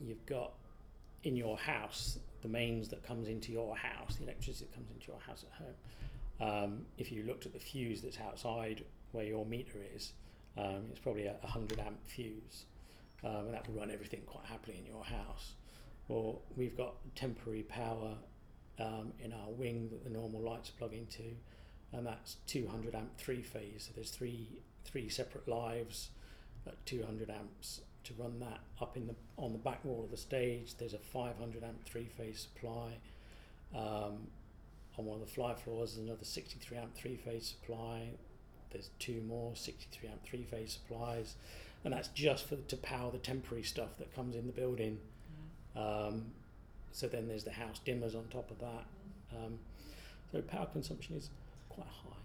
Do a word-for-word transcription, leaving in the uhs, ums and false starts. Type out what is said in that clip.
you've got in your house, the mains that comes into your house, the electricity that comes into your house at home. Um, if you looked at the fuse that's outside where your meter is, um, it's probably a one hundred amp fuse, um, and that will run everything quite happily in your house. Or we've got temporary power um, in our wing that the normal lights plug into, and that's two hundred amp three phase. So there's three three separate lives at two hundred amps to run that up in the on the back wall of the stage. There's a five hundred amp three phase supply. Um, on one of the fly floors, there's another sixty-three amp three phase supply. There's two more sixty-three amp three phase supplies, and that's just for to power the temporary stuff that comes in the building. Mm. Um, so then there's the house dimmers on top of that. Um, so power consumption is quite high.